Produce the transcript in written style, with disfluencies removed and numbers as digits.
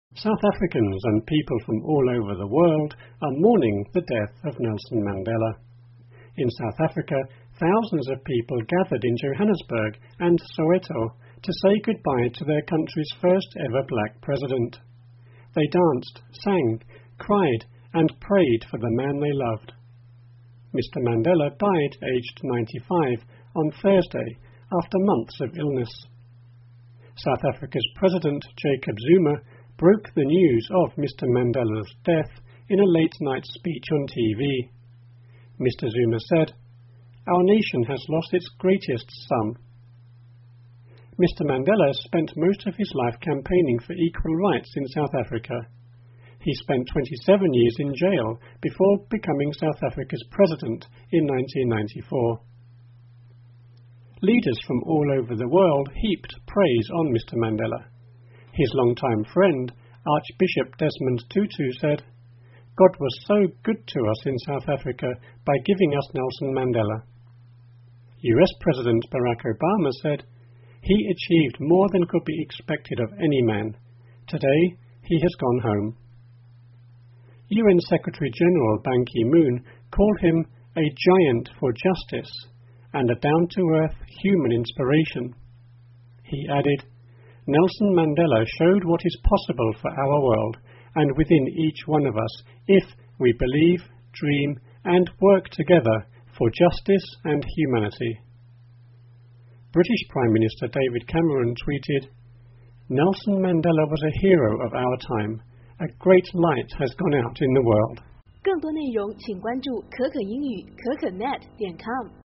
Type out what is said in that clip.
South Africans and people from all over the world are mourning the death of Nelson Mandela. In South Africa, thousands of people gathered in Johannesburg and Soweto to say goodbye to their country's first ever black president. They danced, sang, cried and prayed for the man they loved. Mr. Mandela died aged 95 on Thursday after months of illness. South Africa's President Jacob Zuma broke the news of Mr. Mandela's death in a late-night speech on TV. Mr. Zuma said, "Our nation has lost its greatest son." Mr. Mandela spent most of his life campaigning for equal rights in South Africa. He spent 27 years in jail before becoming South Africa's president in 1994. Leaders from all over the world heaped praise on Mr. Mandela. His longtime friend, Archbishop Desmond Tutu, said, "God was so good to us in South Africa by giving us Nelson Mandela." US President Barack Obama said, "He achieved more than could be expected of any man. Today, he has gone home." UN Secretary-General Ban Ki-moon called him a giant for justice and a down-to-earth human inspiration. He added, "Nelson Mandela showed what is possible for our world and within each one of us if we believe, dream and work together for justice and humanity." British Prime Minister David Cameron tweeted, "Nelson Mandela was a hero of our time. A great light has gone out in the world." 更多内容请关注可可英语可可net.com。